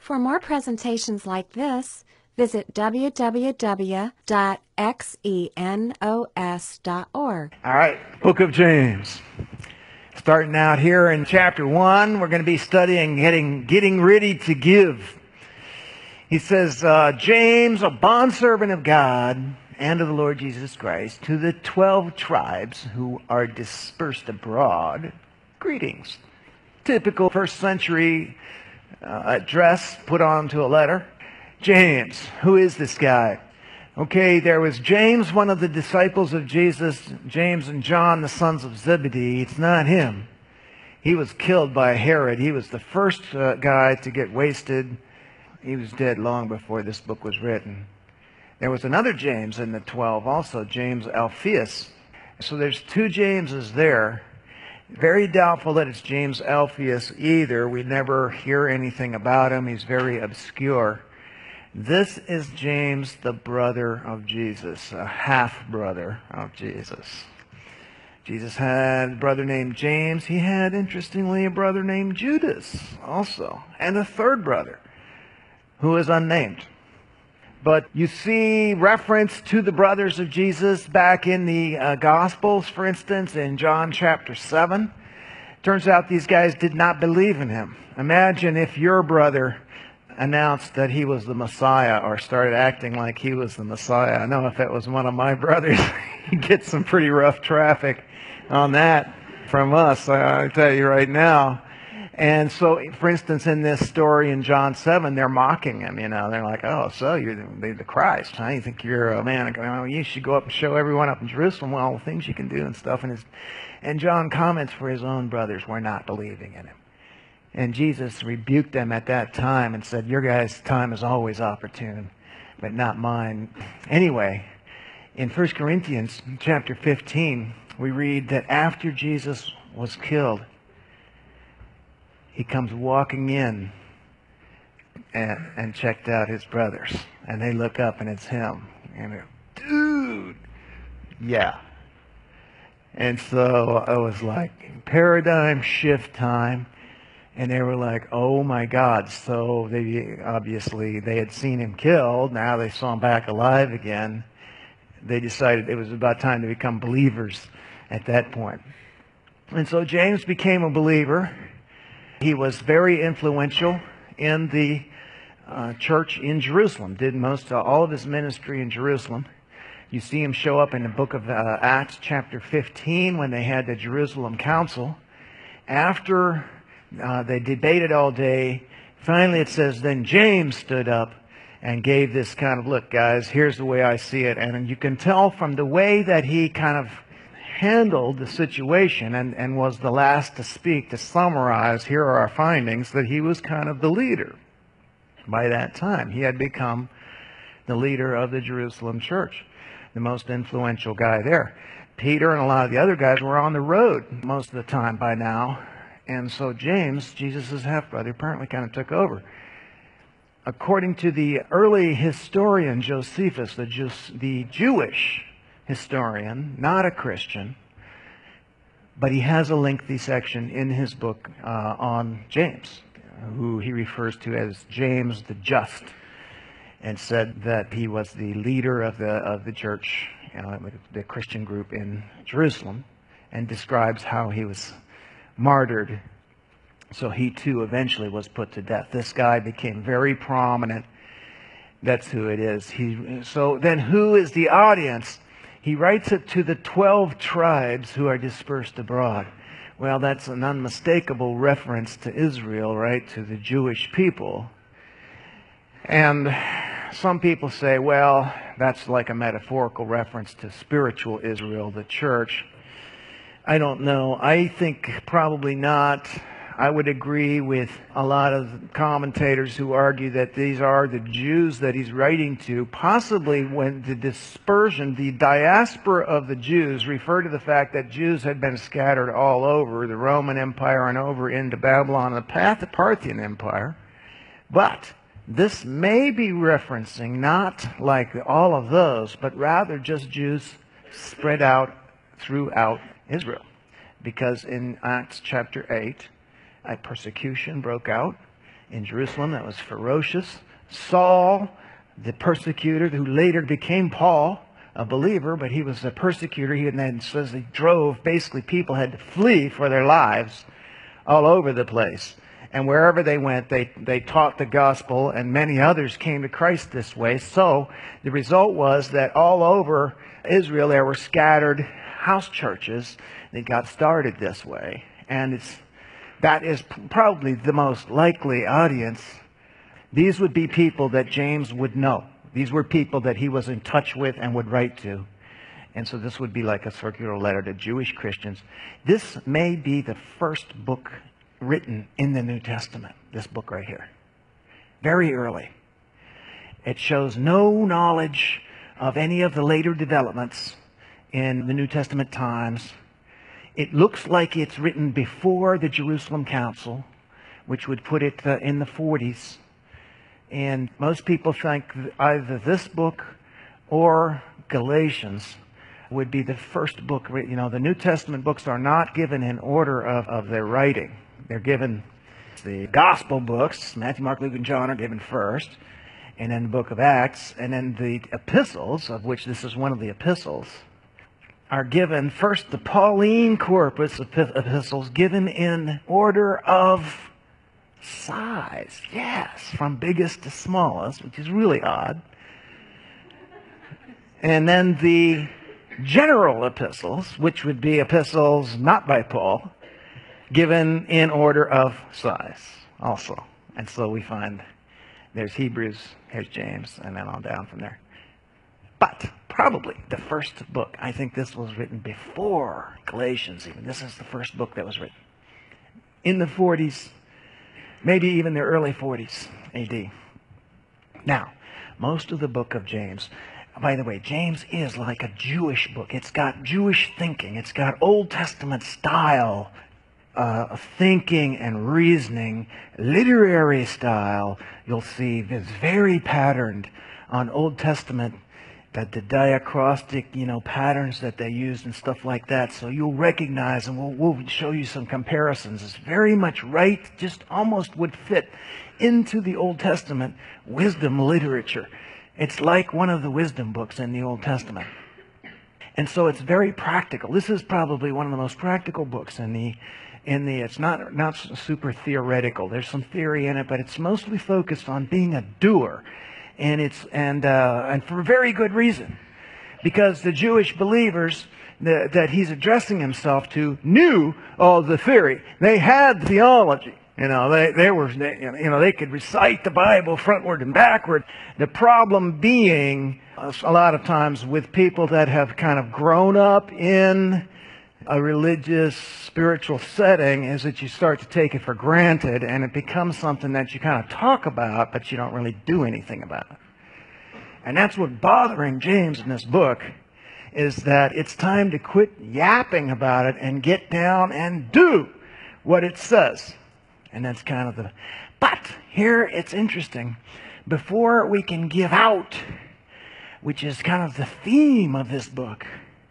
For more presentations like this, visit www.xenos.org. All right, Book of James. Starting out here in chapter 1, we're going to be studying getting ready to give. He says, James, a bondservant of God and of the Lord Jesus Christ, to the 12 tribes who are dispersed abroad, greetings. Typical first century address put onto a letter. James, who is this guy? Okay, there was James, one of the disciples of Jesus, James and John, the sons of Zebedee. It's not him. He was killed by Herod. He was the first guy to get wasted. He was dead long before this book was written. There was another James in the 12 also, James Alphaeus. So there's two Jameses there. Very doubtful that it's James Alphaeus either. We never hear anything about him. He's very obscure. This is James, the brother of Jesus, a half-brother of Jesus. Jesus had a brother named James. He had, interestingly, a brother named Judas also, and a third brother who is unnamed. But you see reference to the brothers of Jesus back in the Gospels, for instance, in John chapter 7. Turns out these guys did not believe in him. Imagine if your brother announced that he was the Messiah or started acting like he was the Messiah. I know if it was one of my brothers, he'd get some pretty rough traffic on that from us, I tell you right now. And so, for instance, in this story in John 7, they're mocking him, you know. They're like, oh, so you're the Christ, huh? You think you're a man? You should go up and show everyone up in Jerusalem all the things you can do and stuff. And John comments for his own brothers were not believing in him. And Jesus rebuked them at that time and said, your guys' time is always opportune, but not mine. Anyway, in 1 Corinthians chapter 15, we read that after Jesus was killed, he comes walking in and checked out his brothers. And they look up and it's him. And they're, dude, yeah. And so it was like paradigm shift time. And they were like, oh my God. So they had seen him killed. Now they saw him back alive again. They decided it was about time to become believers at that point. And so James became a believer. He was very influential in the church in Jerusalem. Did all of his ministry in Jerusalem. You see him show up in the book of Acts chapter 15 when they had the Jerusalem Council. After they debated all day. Finally, it says, then James stood up and gave this kind of, look, guys, here's the way I see it. And you can tell from the way that he kind of handled the situation and was the last to speak, to summarize, here are our findings, that he was kind of the leader. By that time, he had become the leader of the Jerusalem church, the most influential guy there. Peter and a lot of the other guys were on the road most of the time by now. And so James, Jesus' half-brother, apparently kind of took over. According to the early historian Josephus, the Jewish historian, not a Christian, but he has a lengthy section in his book on James, who he refers to as James the Just, and said that he was the leader of the church, the Christian group in Jerusalem, and describes how he was martyred. So he too eventually was put to death. This guy became very prominent. That's who it is. So then who is the audience? He writes it to the 12 tribes who are dispersed abroad. Well, that's an unmistakable reference to Israel, right? To the Jewish people. And some people say, well, that's like a metaphorical reference to spiritual Israel, the church. I don't know. I think probably not. I would agree with a lot of commentators who argue that these are the Jews that he's writing to. Possibly when the dispersion, the diaspora of the Jews, refer to the fact that Jews had been scattered all over the Roman Empire and over into Babylon and the Parthian Empire. But this may be referencing not like all of those, but rather just Jews spread out throughout Israel. Because in Acts chapter 8, a persecution broke out in Jerusalem that was ferocious. Saul, the persecutor, who later became Paul, a believer, but he was a persecutor. He then says he drove, basically people had to flee for their lives all over the place. And wherever they went, they taught the gospel, and many others came to Christ this way. So the result was that all over Israel there were scattered house churches that got started this way. And that is probably the most likely audience. These would be people that James would know. These were people that he was in touch with and would write to. And so this would be like a circular letter to Jewish Christians. This may be the first book written in the New Testament, this book right here. Very early. It shows no knowledge of any of the later developments in the New Testament times. It looks like it's written before the Jerusalem Council, which would put it in the 40s. And most people think either this book or Galatians would be the first book. You know, the New Testament books are not given in order of their writing. They're given, the gospel books, Matthew, Mark, Luke, and John are given first, and then the book of Acts, and then the epistles, of which this is one of the epistles, are given first. The Pauline corpus of epistles given in order of size. Yes, from biggest to smallest, which is really odd. And then the general epistles, which would be epistles not by Paul, given in order of size also. And so we find there's Hebrews, here's James, and then on down from there. But probably the first book, I think this was written before Galatians even. This is the first book that was written in the 40s, maybe even the early 40s AD. Now, most of the book of James, by the way, James is like a Jewish book. It's got Jewish thinking. It's got Old Testament style of thinking and reasoning, literary style. You'll see it's very patterned on Old Testament, that the diachrostic, patterns that they used and stuff like that. So you'll recognize, and we'll show you some comparisons. It's very much right, just almost would fit into the Old Testament wisdom literature. It's like one of the wisdom books in the Old Testament. And so it's very practical. This is probably one of the most practical books it's not super theoretical. There's some theory in it, but it's mostly focused on being a doer. And for very good reason. Because the Jewish believers that he's addressing himself to knew all the theory. They had theology. They could recite the Bible frontward and backward. The problem being, a lot of times with people that have kind of grown up in a religious, spiritual setting, is that you start to take it for granted, and it becomes something that you kind of talk about, but you don't really do anything about it. And that's what's bothering James in this book, is that it's time to quit yapping about it and get down and do what it says. And that's kind of but here it's interesting. Before we can give out, which is kind of the theme of this book,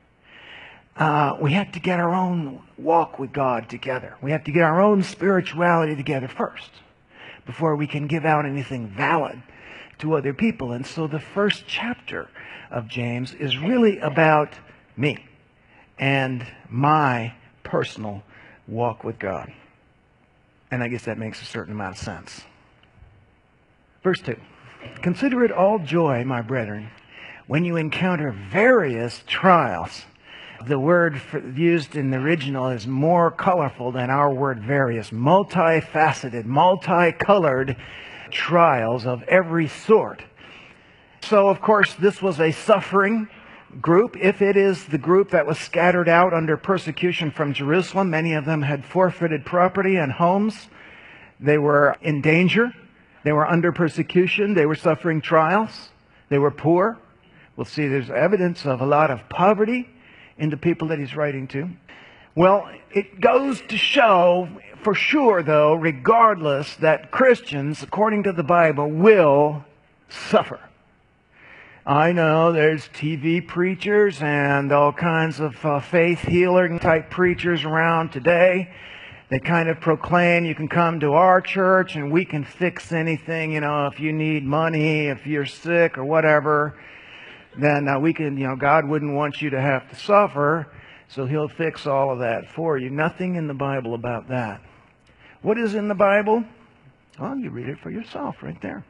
we have to get our own walk with God together. We have to get our own spirituality together first before we can give out anything valid to other people. And so the first chapter of James is really about me and my personal walk with God. And I guess that makes a certain amount of sense. Verse 2. Consider it all joy, my brethren, when you encounter various trials. The word used in the original is more colorful than our word various. Multifaceted, multicolored trials of every sort. So, of course, this was a suffering group. If it is the group that was scattered out under persecution from Jerusalem, many of them had forfeited property and homes. They were in danger. They were under persecution. They were suffering trials. They were poor. We'll see there's evidence of a lot of poverty in the people that he's writing to. Well, it goes to show, for sure though, regardless, that Christians, according to the Bible, will suffer. I know there's TV preachers and all kinds of faith healer type preachers around today They kind of proclaim you can come to our church and we can fix anything, if you need money, if you're sick or whatever, then we can, God wouldn't want you to have to suffer, so He'll fix all of that for you. Nothing in the Bible about that. What is in the Bible? Well, you read it for yourself right there.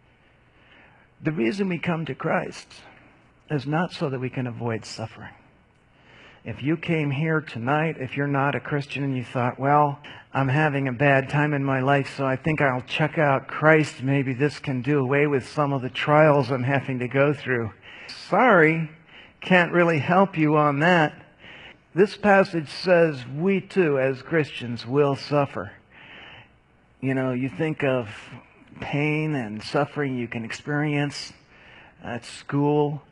The reason we come to Christ is not so that we can avoid suffering. If you came here tonight, if you're not a Christian and you thought, well, I'm having a bad time in my life, so I think I'll check out Christ. Maybe this can do away with some of the trials I'm having to go through. Sorry, can't really help you on that. This passage says we too, as Christians, will suffer. You think of pain and suffering you can experience at school.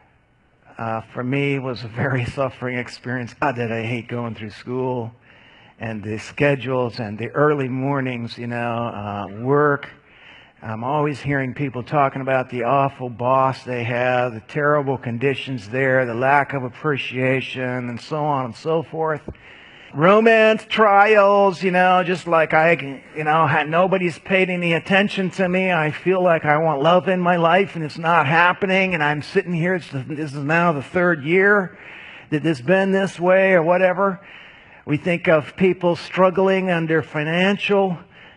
For me, it was a very suffering experience. God, did I hate going through school and the schedules and the early mornings, work. I'm always hearing people talking about the awful boss they have, the terrible conditions there, the lack of appreciation, and so on and so forth. Romance trials, just like nobody's paid any attention to me. I feel like I want love in my life and it's not happening, and I'm sitting here, this is now the third year that it's been this way or whatever. We think of people struggling under financial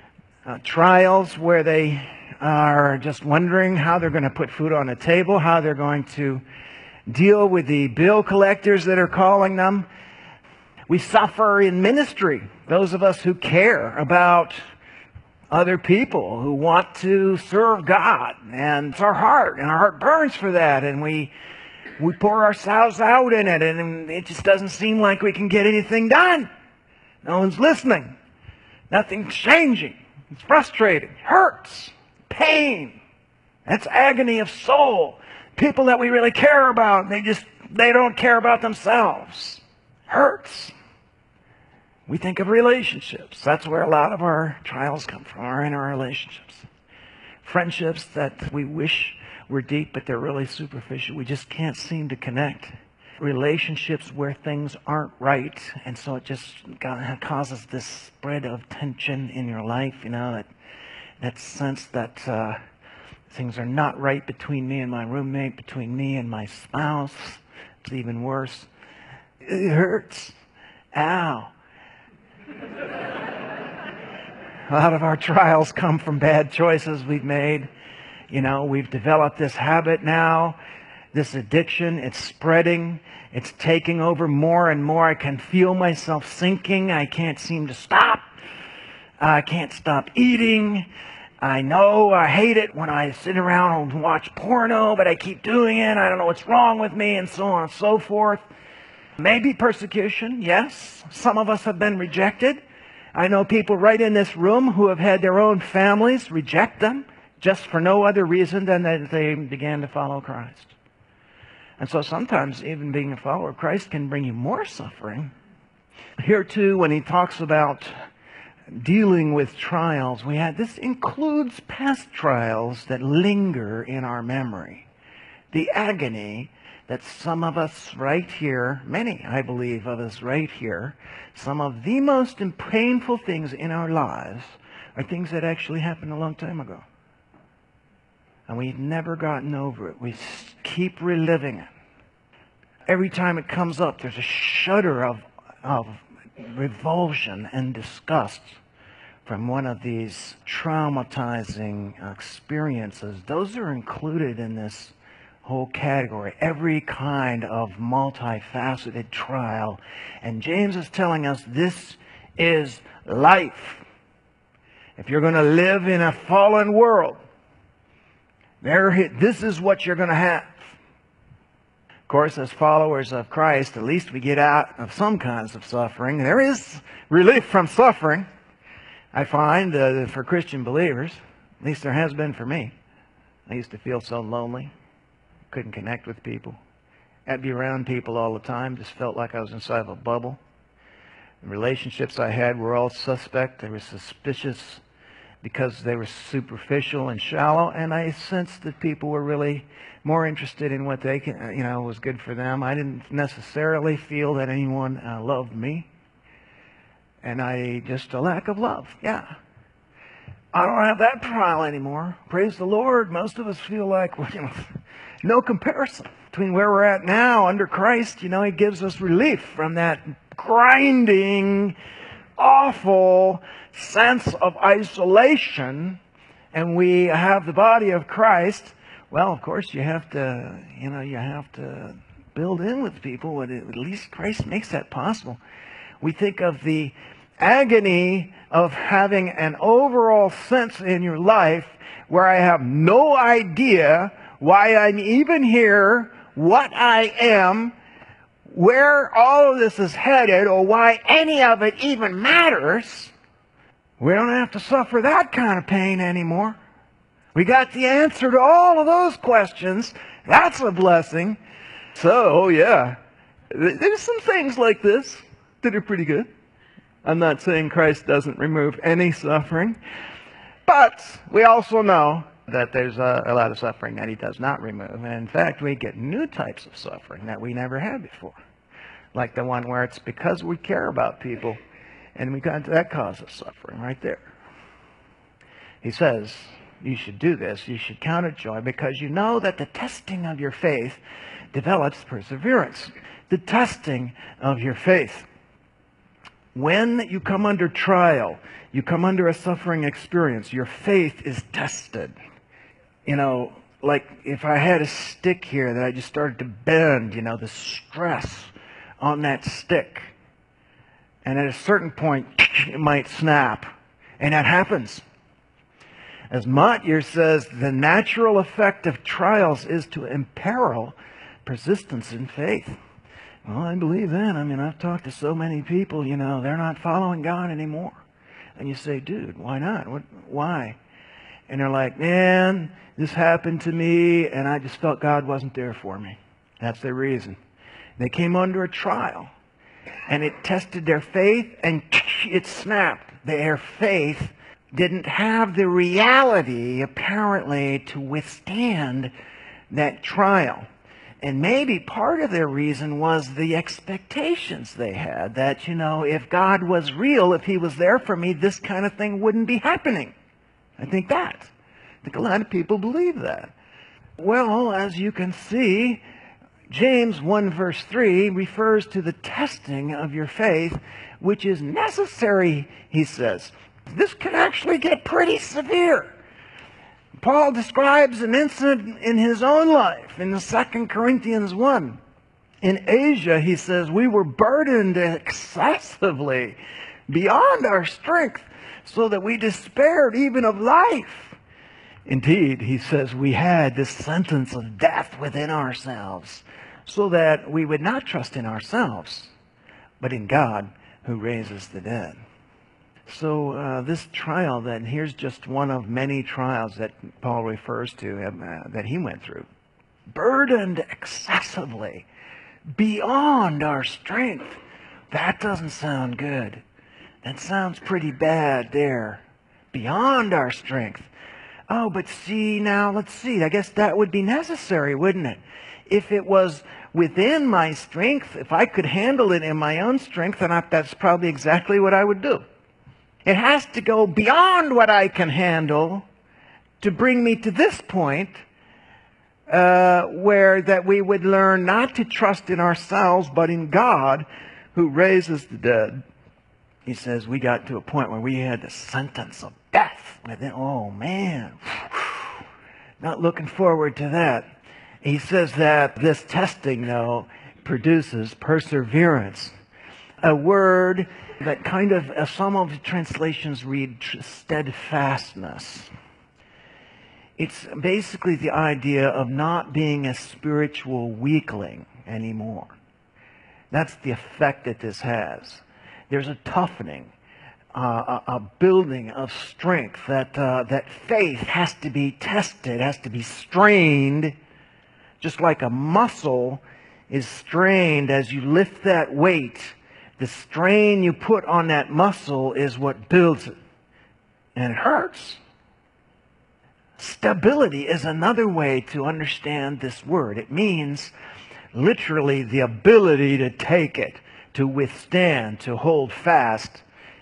trials where they are just wondering how they're going to put food on the table, how they're going to deal with the bill collectors that are calling them. We suffer in ministry, those of us who care about other people, who want to serve God. And it's our heart burns for that, and we pour ourselves out in it, and it just doesn't seem like we can get anything done. No one's listening. Nothing's changing. It's frustrating. Hurts. Pain. That's agony of soul. People that we really care about, they don't care about themselves. Hurts. We think of relationships. That's where a lot of our trials come from, are in our relationships. Friendships that we wish were deep, but they're really superficial. We just can't seem to connect. Relationships where things aren't right, and so it just causes this spread of tension in your life, that sense that things are not right between me and my roommate, between me and my spouse. It's even worse. It hurts. Ow. A lot of our trials come from bad choices we've made. We've developed this habit now, this addiction. It's spreading. It's taking over more and more. I can feel myself sinking. I can't seem to stop. I can't stop eating. I know I hate it when I sit around and watch porno, but I keep doing it. I don't know what's wrong with me, and so on and so forth. Maybe persecution, yes. Some of us have been rejected. I know people right in this room who have had their own families reject them just for no other reason than that they began to follow Christ. And so sometimes even being a follower of Christ can bring you more suffering. Here too, when he talks about dealing with trials, this includes past trials that linger in our memory. The agony that some of us right here, many, I believe, of us right here, some of the most painful things in our lives are things that actually happened a long time ago. And we've never gotten over it. We keep reliving it. Every time it comes up, there's a shudder of revulsion and disgust from one of these traumatizing experiences. Those are included in this whole category, every kind of multifaceted trial. And James is telling us this is life. If you're going to live in a fallen world, this is what you're going to have. Of course, as followers of Christ, at least we get out of some kinds of suffering. There is relief from suffering, I find, for Christian believers. At least there has been for me. I used to feel so lonely. Couldn't connect with people. I'd be around people all the time. Just felt like I was inside of a bubble. The relationships I had were all suspect. They were suspicious because they were superficial and shallow. And I sensed that people were really more interested in what was good for them. I didn't necessarily feel that anyone loved me. And just a lack of love. Yeah. I don't have that trial anymore. Praise the Lord. Most of us feel like, no comparison between where we're at now under Christ. He gives us relief from that grinding, awful sense of isolation. And we have the body of Christ. Well, of course, you have to build in with people. But at least Christ makes that possible. We think of the agony of having an overall sense in your life where I have no idea why I'm even here, what I am, where all of this is headed, or why any of it even matters. We don't have to suffer that kind of pain anymore. We got the answer to all of those questions. That's a blessing. So, yeah, there's some things like this that are pretty good. I'm not saying Christ doesn't remove any suffering, but we also know that there's a lot of suffering that He does not remove. And in fact, we get new types of suffering that we never had before. Like the one where it's because we care about people, and that causes suffering right there. He says, you should do this, you should count it joy, because you know that the testing of your faith develops perseverance. The testing of your faith. When you come under trial, you come under a suffering experience, your faith is tested. Like if I had a stick here that I just started to bend, the stress on that stick. And at a certain point, it might snap. And that happens. As Motyer says, the natural effect of trials is to imperil persistence in faith. Well, I believe that. I've talked to so many people, they're not following God anymore. And you say, dude, why not? Why? And they're like, man, this happened to me, and I just felt God wasn't there for me. That's their reason. They came under a trial, and it tested their faith, and it snapped. Their faith didn't have the reality, apparently, to withstand that trial. And maybe part of their reason was the expectations they had that, if God was real, if He was there for me, this kind of thing wouldn't be happening. I think a lot of people believe that. Well, as you can see, James 1 verse 3 refers to the testing of your faith, which is necessary, he says. This can actually get pretty severe. Paul describes an incident in his own life in the 2 Corinthians 1. In Asia, he says, we were burdened excessively beyond our strength, so that we despaired even of life. Indeed, he says, we had this sentence of death within ourselves, so that we would not trust in ourselves, but in God who raises the dead. So this trial, then, here's just one of many trials that Paul refers to that he went through. Burdened excessively, beyond our strength. That doesn't sound good. That sounds pretty bad there. Beyond our strength. Oh, but let's see. I guess that would be necessary, wouldn't it? If it was within my strength, if I could handle it in my own strength, then that's probably exactly what I would do. It has to go beyond what I can handle to bring me to this point where that we would learn not to trust in ourselves, but in God who raises the dead. He says we got to a point where we had the sentence of death. Oh, man. Not looking forward to that. He says that this testing, though, produces perseverance. A word that kind of, some of the translations read steadfastness. It's basically the idea of not being a spiritual weakling anymore. That's the effect that this has. There's a toughening, a building of strength, that faith has to be tested, has to be strained, just like a muscle is strained as you lift that weight. The strain you put on that muscle is what builds it. And it hurts. Stability is another way to understand this word. It means literally the ability to take it, to withstand, to hold fast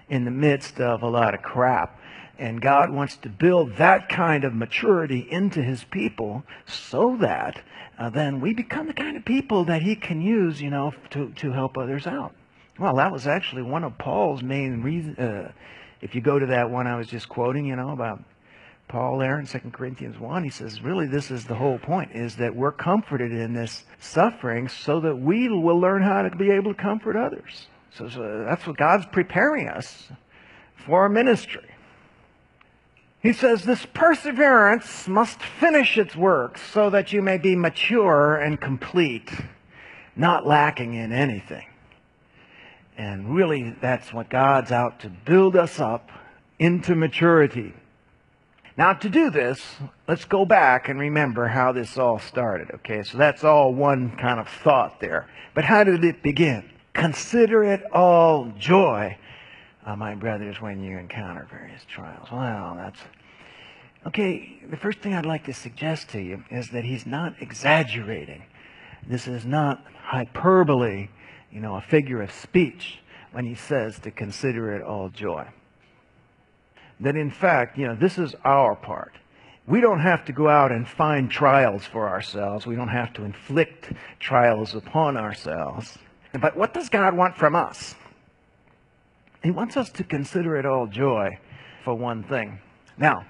in the midst of a lot of crap. And God wants to build that kind of maturity into His people so that then we become the kind of people that He can use, to help others out. Well, that was actually one of Paul's main reasons. If you go to that one I was just quoting, about Paul there in 2 Corinthians 1, he says, really, this is the whole point, is that we're comforted in this suffering so that we will learn how to be able to comfort others. So that's what God's preparing us for our ministry. He says, this perseverance must finish its work so that you may be mature and complete, not lacking in anything. And really, that's what God's out to build us up into maturity. Now, to do this, let's go back and remember how this all started, okay? So that's all one kind of thought there. But how did it begin? Consider it all joy, my brothers, when you encounter various trials. Well, that's... Okay, the first thing I'd like to suggest to you is that he's not exaggerating. This is not hyperbole, a figure of speech when he says to consider it all joy. That in fact, this is our part. We don't have to go out and find trials for ourselves. We don't have to inflict trials upon ourselves. But what does God want from us? He wants us to consider it all joy, for one thing. Now,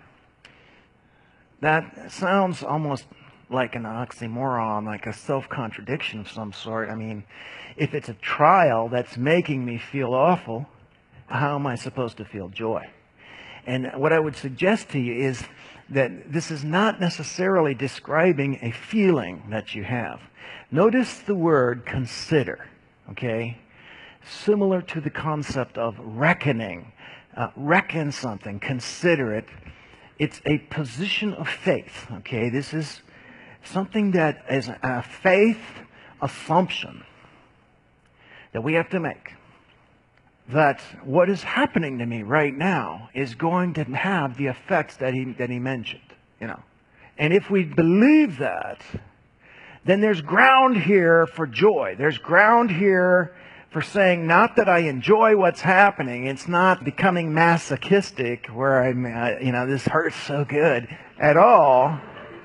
that sounds almost like an oxymoron, like a self-contradiction of some sort. I mean, if it's a trial that's making me feel awful, how am I supposed to feel joy? And what I would suggest to you is that this is not necessarily describing a feeling that you have. Notice the word consider, okay? Similar to the concept of reckoning. Reckon something, consider it. It's a position of faith, okay? This is something that is a faith assumption that we have to make. That what is happening to me right now is going to have the effects that he mentioned, And if we believe that, then there's ground here for joy. There's ground here for saying not that I enjoy what's happening. It's not becoming masochistic where this hurts so good at all.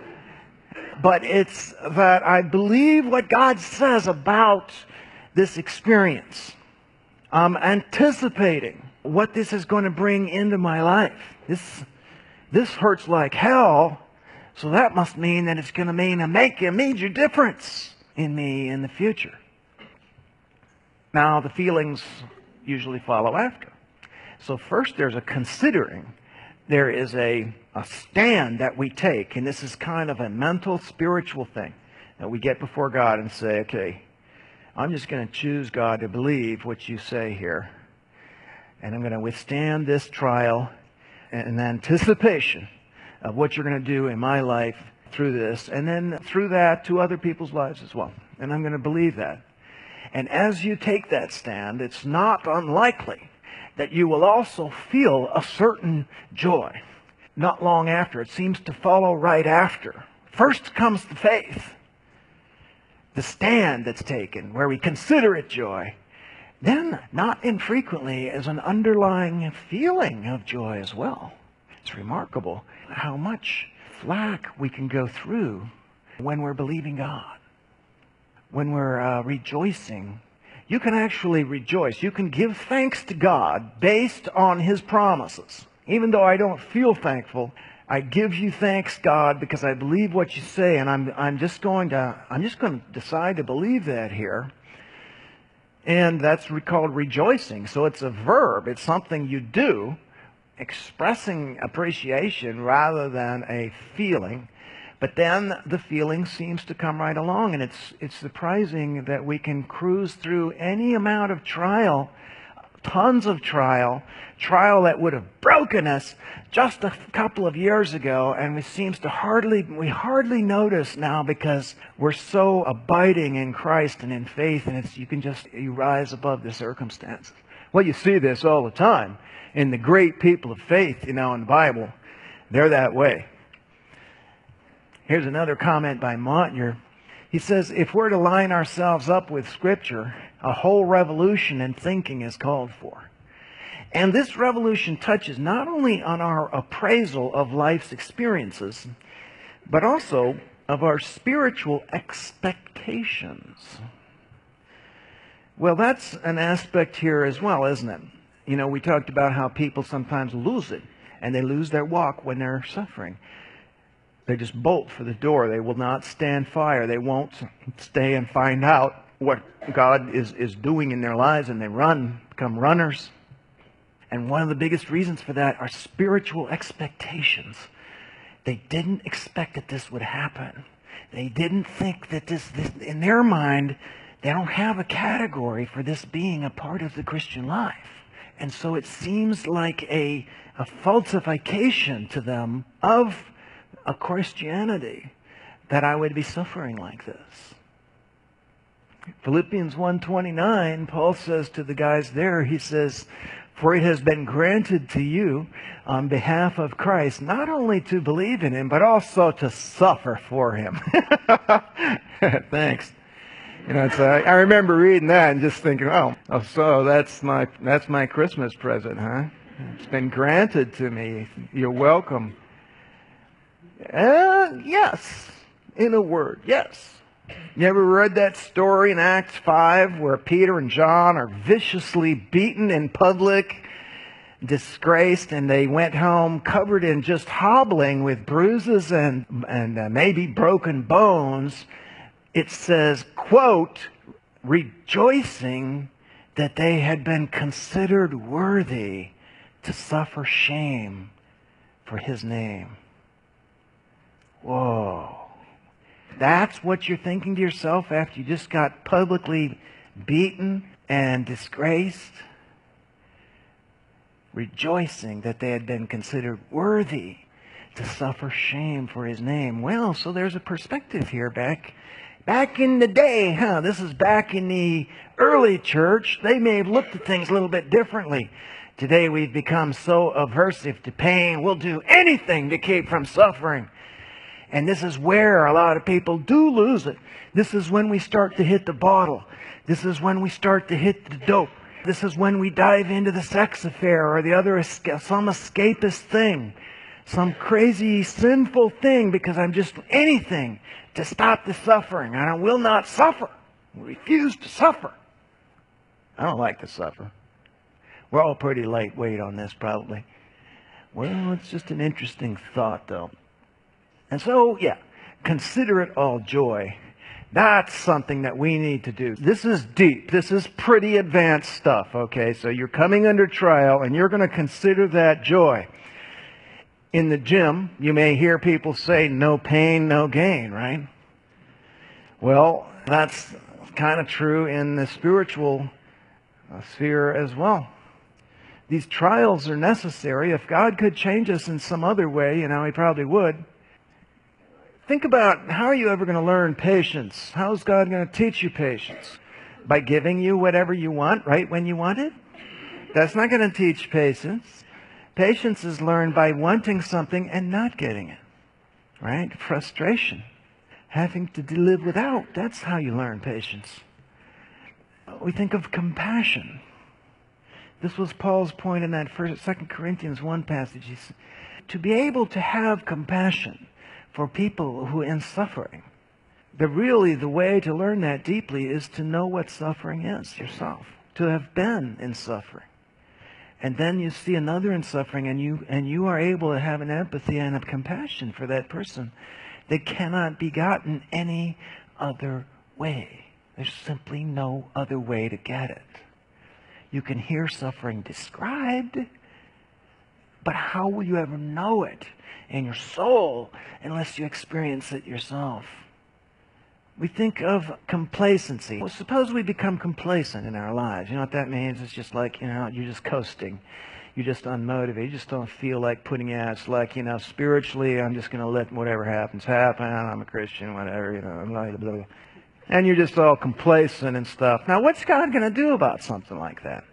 But it's that I believe what God says about this experience. I'm anticipating what this is going to bring into my life. This hurts like hell, so that must mean that it's going to make a major difference in me in the future. Now, the feelings usually follow after. So first there's a considering. There is a stand that we take, and this is kind of a mental, spiritual thing that we get before God and say, okay, I'm just going to choose, God, to believe what you say here. And I'm going to withstand this trial in anticipation of what you're going to do in my life through this. And then through that to other people's lives as well. And I'm going to believe that. And as you take that stand, it's not unlikely that you will also feel a certain joy. Not long after. It seems to follow right after. First comes the faith. The stand that's taken, where we consider it joy. Then, not infrequently, is an underlying feeling of joy as well. It's remarkable how much flack we can go through when we're believing God. When we're rejoicing. You can actually rejoice. You can give thanks to God based on His promises. Even though I don't feel thankful, I give you thanks, God, because I believe what you say, and I'm just going to decide to believe that here. And that's called rejoicing. So it's a verb. It's something you do, expressing appreciation rather than a feeling. But then the feeling seems to come right along, and it's surprising that we can cruise through any amount of trial, tons of trial that would have broken us just a couple of years ago, and we hardly notice now because we're so abiding in Christ and in faith, and you rise above the circumstances. Well, you see this all the time in the great people of faith, in the Bible. They're that way. Here's another comment by Montner. He says, if we're to line ourselves up with Scripture, a whole revolution in thinking is called for. And this revolution touches not only on our appraisal of life's experiences, but also of our spiritual expectations. Well, that's an aspect here as well, isn't it? You know, we talked about how people sometimes lose it, and they lose their walk when they're suffering. They just bolt for the door. They will not stand fire. They won't stay and find out what God is doing in their lives, and they run, become runners. And one of the biggest reasons for that are spiritual expectations. They didn't expect that this would happen. They didn't think that this in their mind, they don't have a category for this being a part of the Christian life. And so it seems like a falsification to them of a Christianity that I would be suffering like this. Philippians 1:29, Paul says to the guys there, he says, "For it has been granted to you on behalf of Christ, not only to believe in Him, but also to suffer for Him." Thanks. You know, I remember reading that and just thinking, oh, so that's my Christmas present, huh? It's been granted to me. You're welcome. Yes, in a word, yes. You ever read that story in Acts 5 where Peter and John are viciously beaten in public, disgraced, and they went home covered in just hobbling with bruises and maybe broken bones? It says, quote, rejoicing that they had been considered worthy to suffer shame for His name. Whoa. That's what you're thinking to yourself after you just got publicly beaten and disgraced? Rejoicing that they had been considered worthy to suffer shame for His name. Well, so there's a perspective here back in the day, huh? This is back in the early church. They may have looked at things a little bit differently. Today we've become so aversive to pain, we'll do anything to keep from suffering. And this is where a lot of people do lose it. This is when we start to hit the bottle. This is when we start to hit the dope. This is when we dive into the sex affair or the other, some escapist thing. Some crazy, sinful thing because I'm just anything to stop the suffering. And I will not suffer. I refuse to suffer. I don't like to suffer. We're all pretty lightweight on this probably. Well, it's just an interesting thought though. And so, yeah, consider it all joy. That's something that we need to do. This is deep. This is pretty advanced stuff, okay? So you're coming under trial and you're going to consider that joy. In the gym, you may hear people say, no pain, no gain, right? Well, that's kind of true in the spiritual sphere as well. These trials are necessary. If God could change us in some other way, you know, He probably would. Think about, how are you ever going to learn patience? How is God going to teach you patience? By giving you whatever you want right when you want it? That's not going to teach patience. Patience is learned by wanting something and not getting it. Right? Frustration. Having to live without. That's how you learn patience. We think of compassion. This was Paul's point in that 2 Corinthians 1 passage. He said, to be able to have compassion for people who are in suffering. But really the way to learn that deeply is to know what suffering is yourself. To have been in suffering. And then you see another in suffering and you are able to have an empathy and a compassion for that person that cannot be gotten any other way. There's simply no other way to get it. You can hear suffering described, but how will you ever know it in your soul unless you experience it yourself? We think of complacency. Well, suppose we become complacent in our lives. You know what that means? It's just like, you know, you're just coasting. You're just unmotivated. You just don't feel like putting out. It's like, you know, spiritually, I'm just going to let whatever happens happen. I'm a Christian, whatever, you know. Blah, blah, blah. And you're just all complacent and stuff. Now, what's God going to do about something like that?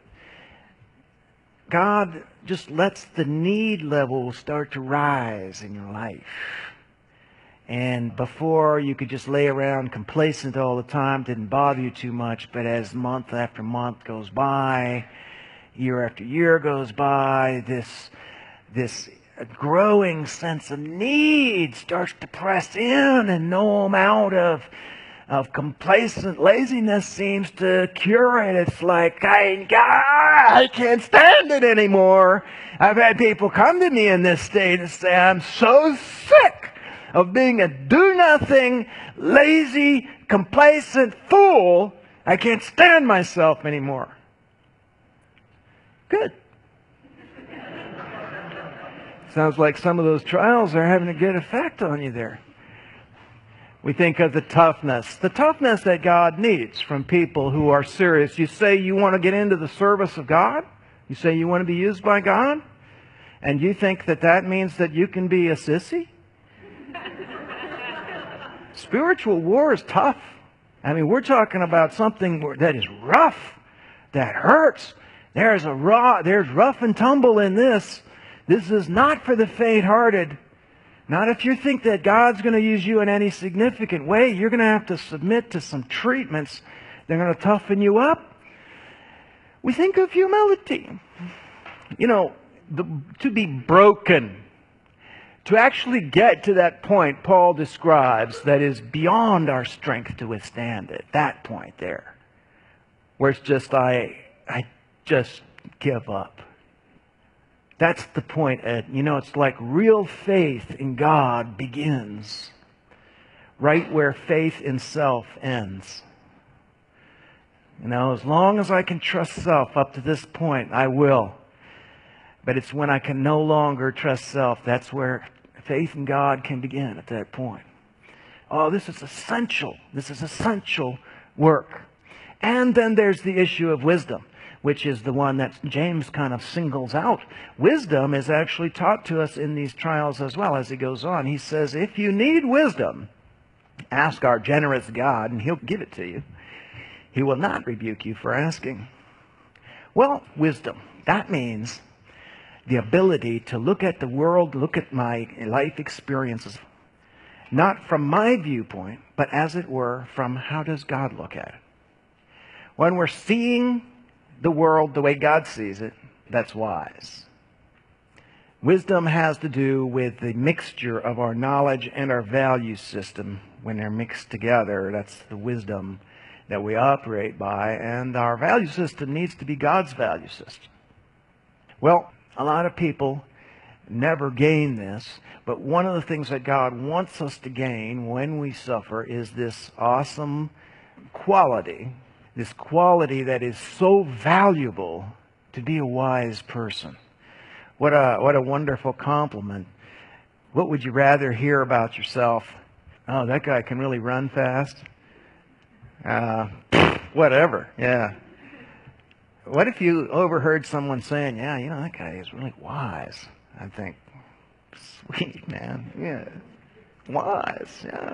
God just lets the need level start to rise in your life. And before, you could just lay around complacent all the time, didn't bother you too much. But as month after month goes by, year after year goes by, this growing sense of need starts to press in, and no amount of complacent laziness seems to cure it. It's like, I can't stand it anymore. I've had people come to me in this state and say, I'm so sick of being a do-nothing, lazy, complacent fool. I can't stand myself anymore. Good. Sounds like some of those trials are having a good effect on you there. We think of the toughness that God needs from people who are serious. You say you want to get into the service of God? You say you want to be used by God? And you think that means that you can be a sissy? Spiritual war is tough. I mean, we're talking about something that is rough, that hurts. There's rough and tumble in this. This is not for the faint-hearted. Not if you think that God's going to use you in any significant way. You're going to have to submit to some treatments. They're going to toughen you up. We think of humility. You know, to be broken. To actually get to that point Paul describes that is beyond our strength to withstand it. That point there. Where it's just, I just give up. That's the point, Ed. You know, it's like real faith in God begins right where faith in self ends. You know, as long as I can trust self up to this point, I will. But it's when I can no longer trust self, that's where faith in God can begin at that point. Oh, this is essential. This is essential work. And then there's the issue of wisdom, which is the one that James kind of singles out. Wisdom is actually taught to us in these trials as well as he goes on. He says, if you need wisdom, ask our generous God and He'll give it to you. He will not rebuke you for asking. Well, wisdom, that means the ability to look at the world, look at my life experiences, not from my viewpoint, but as it were, from how does God look at it? When we're seeing the world the way God sees it, that's wise. Wisdom has to do with the mixture of our knowledge and our value system. When they're mixed together, that's the wisdom that we operate by, and our value system needs to be God's value system. Well, a lot of people never gain this, but one of the things that God wants us to gain when we suffer is this awesome quality, this quality that is so valuable to be a wise person. What a wonderful compliment. What would you rather hear about yourself? Oh, that guy can really run fast. Whatever, yeah. What if you overheard someone saying, yeah, you know, that guy is really wise? I'd think, sweet, man. Yeah, wise, yeah.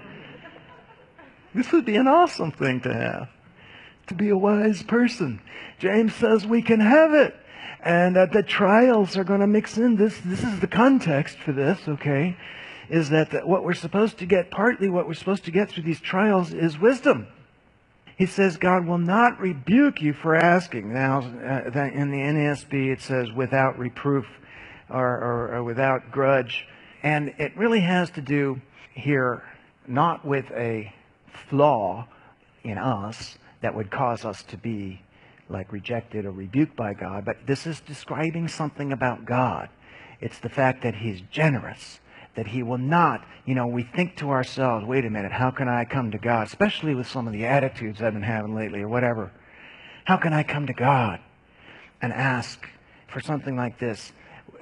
This would be an awesome thing to have, to be a wise person. James says we can have it. And the trials are going to mix in. This is the context for this, okay, is that what we're supposed to get, partly what we're supposed to get through these trials is wisdom. He says God will not rebuke you for asking. Now, in the NASB it says without reproof or without grudge. And it really has to do here not with a flaw in us that would cause us to be like rejected or rebuked by God, but this is describing something about God. It's the fact that He's generous, that He will not, we think to ourselves, wait a minute, how can I come to God? Especially with some of the attitudes I've been having lately or whatever. How can I come to God and ask for something like this?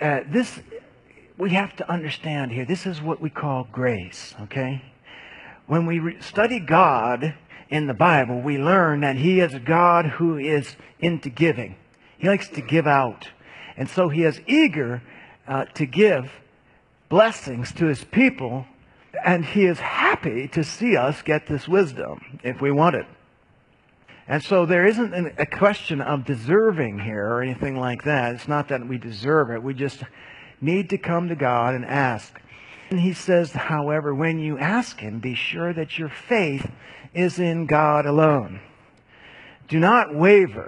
We have to understand here, this is what we call grace, okay? When we study God in the Bible, we learn that He is a God who is into giving. He likes to give out. And so He is eager to give blessings to His people, and He is happy to see us get this wisdom if we want it. And so there isn't a question of deserving here or anything like that. It's not that we deserve it. We just need to come to God and ask. And He says, however, when you ask Him, be sure that your faith is in God alone. Do not waver,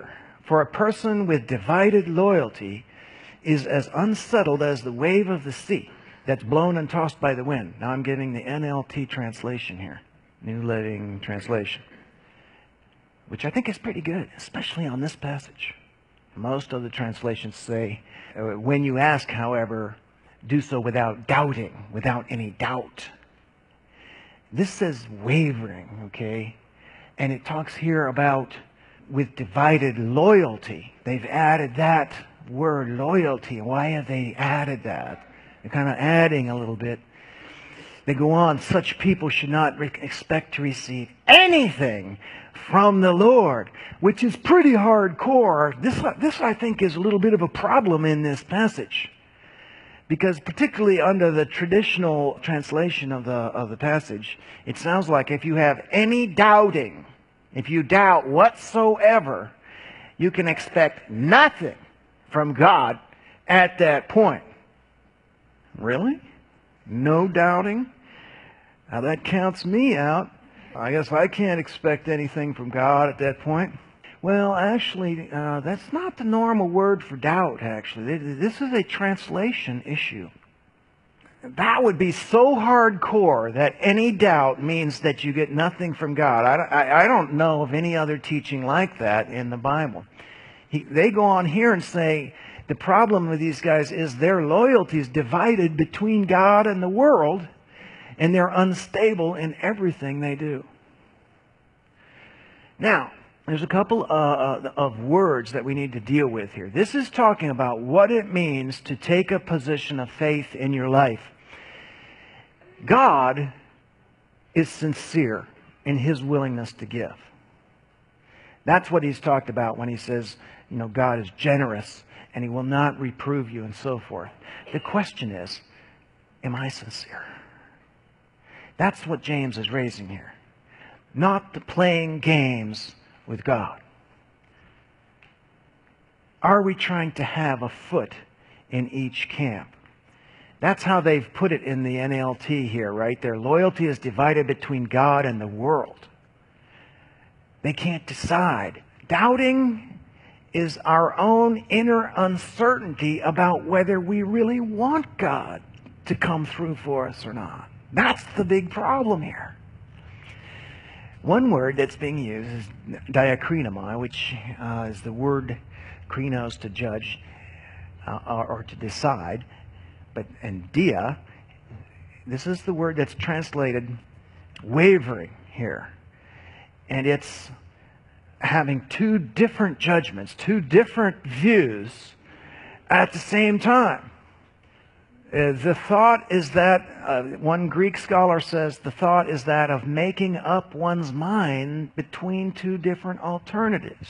For a person with divided loyalty is as unsettled as the wave of the sea that's blown and tossed by the wind. Now I'm giving the NLT translation here, New Living Translation, which I think is pretty good, especially on this passage. Most of the translations say, when you ask, however, do so without doubting, without any doubt. This says wavering, okay? And it talks here about with divided loyalty. They've added that word loyalty. Why have they added that? They're kind of adding a little bit. They go on, such people should not expect to receive anything from the Lord, which is pretty hardcore. This I think is a little bit of a problem in this passage. Because particularly under the traditional translation of the passage, it sounds like if you have any doubting, if you doubt whatsoever, you can expect nothing from God at that point. Really? No doubting? Now that counts me out. I guess I can't expect anything from God at that point. Well, actually, that's not the normal word for doubt, actually. This is a translation issue. That would be so hardcore that any doubt means that you get nothing from God. I don't know of any other teaching like that in the Bible. They go on here and say the problem with these guys is their loyalty is divided between God and the world, and they're unstable in everything they do. Now, there's a couple of words that we need to deal with here. This is talking about what it means to take a position of faith in your life. God is sincere in His willingness to give. That's what He's talked about when He says, God is generous and He will not reprove you and so forth. The question is, am I sincere? That's what James is raising here. Not the playing games with God. Are we trying to have a foot in each camp? That's how they've put it in the NLT here, right? Their loyalty is divided between God and the world. They can't decide. Doubting is our own inner uncertainty about whether we really want God to come through for us or not. That's the big problem here. One word that's being used is diakrinomai, which is the word krinos, to judge or to decide. And dia, this is the word that's translated wavering here. And it's having two different judgments, two different views at the same time. The thought is that, one Greek scholar says, the thought is that of making up one's mind between two different alternatives.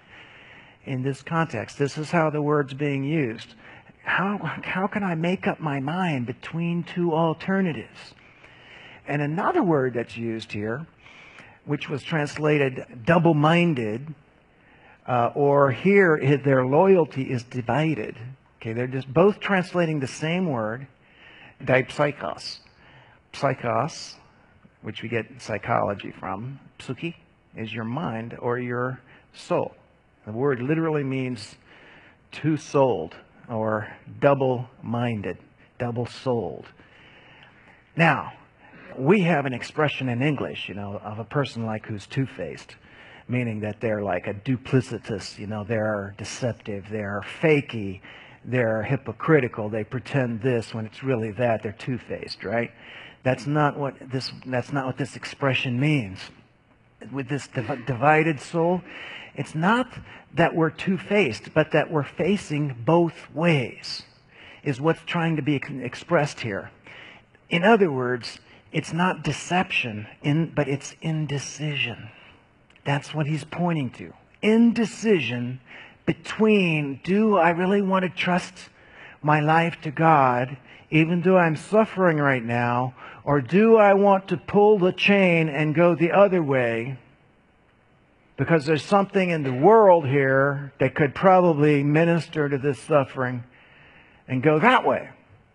In this context, this is how the word's being used. How can I make up my mind between two alternatives? And another word that's used here, which was translated double-minded, or here their loyalty is divided. Okay, they're just both translating the same word, dipsychos. Psychos, which we get psychology from, psyche, is your mind or your soul. The word literally means two-souled or double-minded, double-souled. Now, we have an expression in English, of a person like who's two-faced, meaning that they're like a duplicitous, they're deceptive, they're fakey, they're hypocritical, they pretend this when it's really that, they're two-faced, right? That's not what this expression means. With this divided soul, it's not that we're two-faced, but that we're facing both ways, is what's trying to be expressed here. In other words, it's not deception, but it's indecision. That's what he's pointing to. Indecision between, do I really want to trust my life to God, even though I'm suffering right now, or do I want to pull the chain and go the other way, because there's something in the world here that could probably minister to this suffering, and go that way?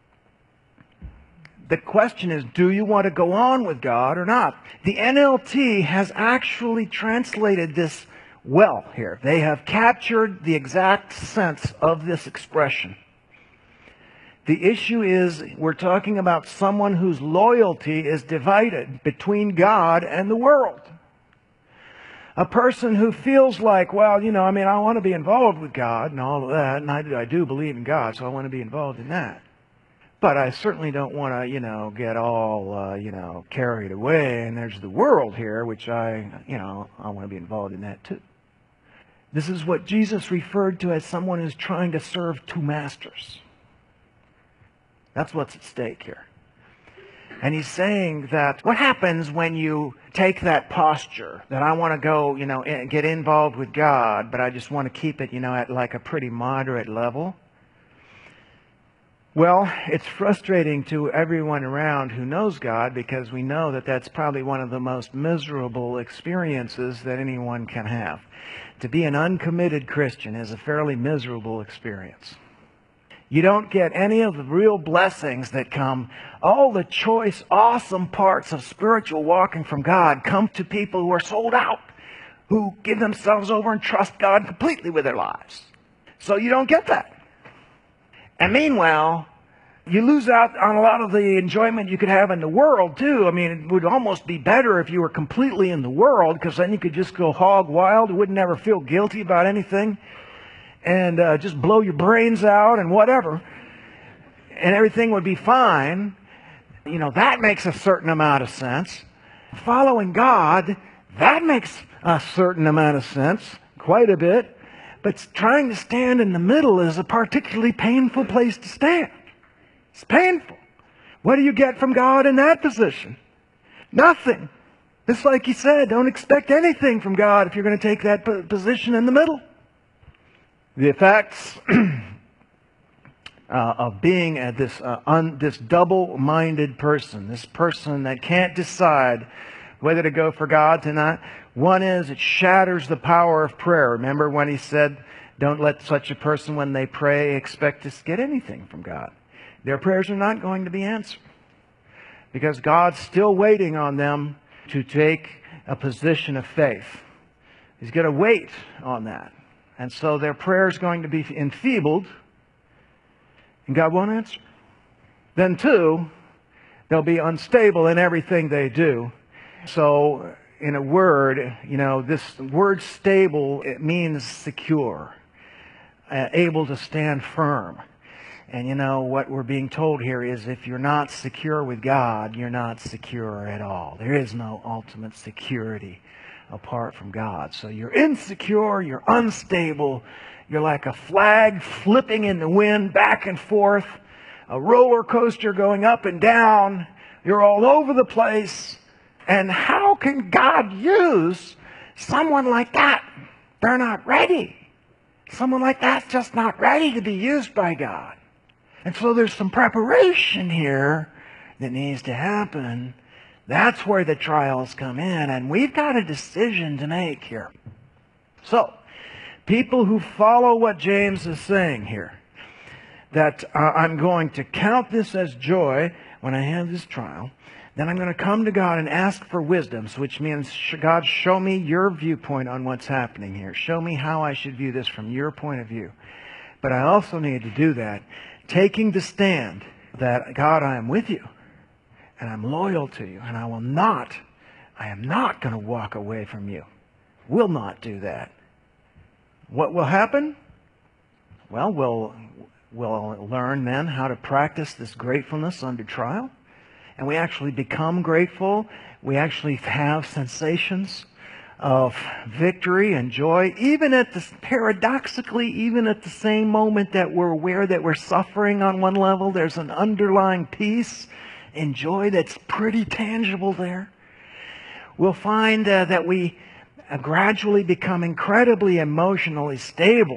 The question is, do you want to go on with God or not? The NLT has actually translated this well here. They have captured the exact sense of this expression. The issue is, we're talking about someone whose loyalty is divided between God and the world. A person who feels like, well, I want to be involved with God and all of that, and I do believe in God, so I want to be involved in that. But I certainly don't want to, get all, carried away, and there's the world here, which I want to be involved in that too. This is what Jesus referred to as someone who's trying to serve two masters. That's what's at stake here. And he's saying that what happens when you take that posture that I want to go, get involved with God, but I just want to keep it, at like a pretty moderate level? Well, it's frustrating to everyone around who knows God, because we know that that's probably one of the most miserable experiences that anyone can have. To be an uncommitted Christian is a fairly miserable experience. You don't get any of the real blessings that come. All the choice, awesome parts of spiritual walking from God come to people who are sold out, who give themselves over and trust God completely with their lives. So you don't get that. And meanwhile, you lose out on a lot of the enjoyment you could have in the world too. I mean, it would almost be better if you were completely in the world, because then you could just go hog wild. You wouldn't ever feel guilty about anything. And just blow your brains out and whatever. And everything would be fine. That makes a certain amount of sense. Following God, that makes a certain amount of sense. Quite a bit. But trying to stand in the middle is a particularly painful place to stand. It's painful. What do you get from God in that position? Nothing. Just like he said, don't expect anything from God if you're going to take that position in the middle. The effects of being this double-minded person, this person that can't decide whether to go for God or not. One is, it shatters the power of prayer. Remember when he said, don't let such a person, when they pray, expect to get anything from God. Their prayers are not going to be answered, because God's still waiting on them to take a position of faith. He's going to wait on that. And so their prayer is going to be enfeebled, and God won't answer. Then two, they'll be unstable in everything they do. So in a word, this word stable, it means secure, able to stand firm. And what we're being told here is, if you're not secure with God, you're not secure at all. There is no ultimate security apart from God. So you're insecure, you're unstable, you're like a flag flipping in the wind back and forth, a roller coaster going up and down, you're all over the place. And how can God use someone like that? They're not ready. Someone like that's just not ready to be used by God. And so there's some preparation here that needs to happen. That's where the trials come in, and we've got a decision to make here. So, people who follow what James is saying here, that I'm going to count this as joy when I have this trial, then I'm going to come to God and ask for wisdom, which means, God, show me your viewpoint on what's happening here. Show me how I should view this from your point of view. But I also need to do that, taking the stand that, God, I am with you. And I'm loyal to you, and I am not going to walk away from you. Will not do that. What will happen? Well, we'll learn then how to practice this gratefulness under trial. And we actually become grateful. We actually have sensations of victory and joy, paradoxically, even at the same moment that we're aware that we're suffering on one level, there's an underlying peace and joy that's pretty tangible there. We'll find that we gradually become incredibly emotionally stable.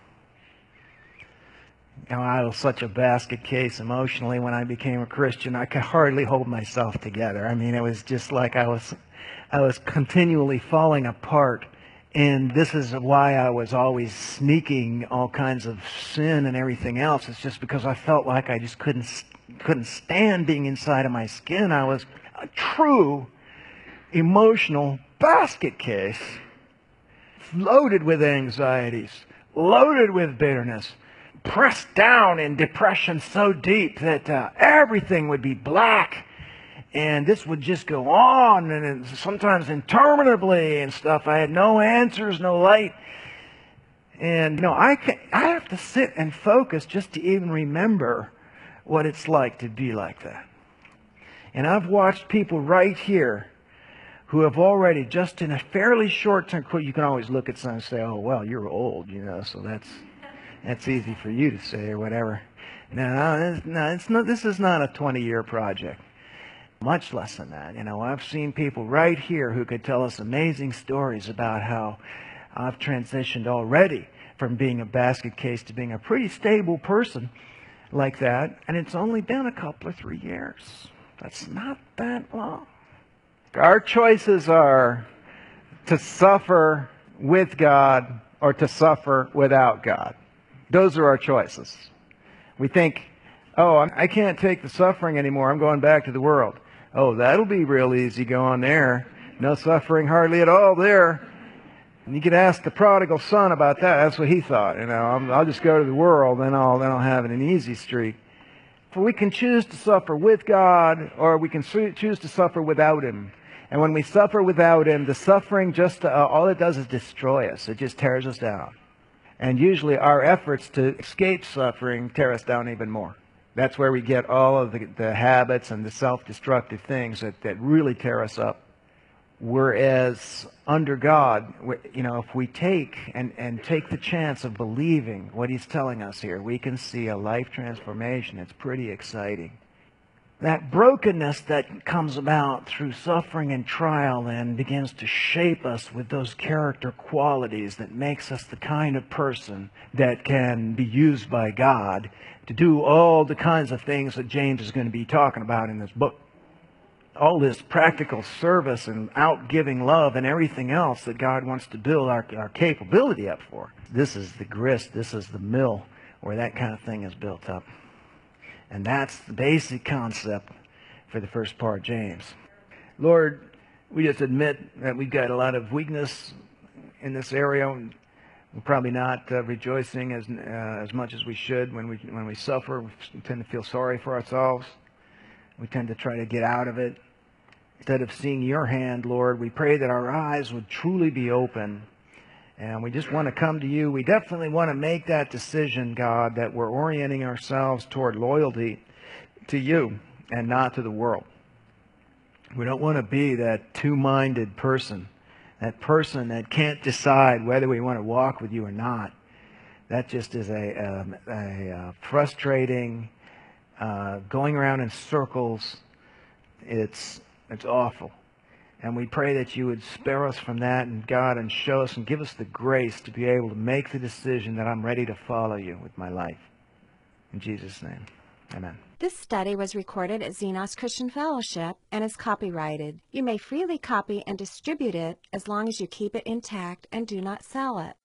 I was such a basket case emotionally when I became a Christian. I could hardly hold myself together. I mean, it was just like I was continually falling apart. And this is why I was always sneaking all kinds of sin and everything else. It's just because I felt like I just couldn't stand being inside of my skin. I was a true emotional basket case, loaded with anxieties, loaded with bitterness, pressed down in depression so deep that everything would be black. And this would just go on, and sometimes interminably and stuff. I had no answers, no light. And, I have to sit and focus just to even remember what it's like to be like that. And I've watched people right here who have already, just in a fairly short time, you can always look at someone and say, oh, well, you're old, so that's easy for you to say or whatever. No, it's not. This is not a 20-year project. Much less than that. I've seen people right here who could tell us amazing stories about how I've transitioned already from being a basket case to being a pretty stable person like that. And it's only been a couple or 3 years. That's not that long. Our choices are to suffer with God or to suffer without God. Those are our choices. We think, oh, I can't take the suffering anymore. I'm going back to the world. Oh, that'll be real easy going there. No suffering hardly at all there. And you could ask the prodigal son about that. That's what he thought. I'll just go to the world, then I'll have an easy streak. For we can choose to suffer with God, or we can choose to suffer without Him. And when we suffer without Him, the suffering just all it does is destroy us. It just tears us down. And usually our efforts to escape suffering tear us down even more. That's where we get all of the habits and the self-destructive things that really tear us up. Whereas under God, if we take the chance of believing what He's telling us here, we can see a life transformation. It's pretty exciting. That brokenness that comes about through suffering and trial then begins to shape us with those character qualities that makes us the kind of person that can be used by God to do all the kinds of things that James is going to be talking about in this book. All this practical service and outgiving love and everything else that God wants to build our capability up for. This is the grist, this is the mill where that kind of thing is built up. And that's the basic concept for the first part of James. Lord, we just admit that we've got a lot of weakness in this area. We're probably not rejoicing as much as we should when we suffer. We tend to feel sorry for ourselves. We tend to try to get out of it. Instead of seeing your hand, Lord, we pray that our eyes would truly be open. And we just want to come to you. We definitely want to make that decision, God, that we're orienting ourselves toward loyalty to you and not to the world. We don't want to be that two-minded person, that person that can't decide whether we want to walk with you or not. That just is a frustrating, going around in circles. It's awful. And we pray that you would spare us from that, and God, and show us and give us the grace to be able to make the decision that I'm ready to follow you with my life. In Jesus' name, amen. This study was recorded at Xenos Christian Fellowship and is copyrighted. You may freely copy and distribute it as long as you keep it intact and do not sell it.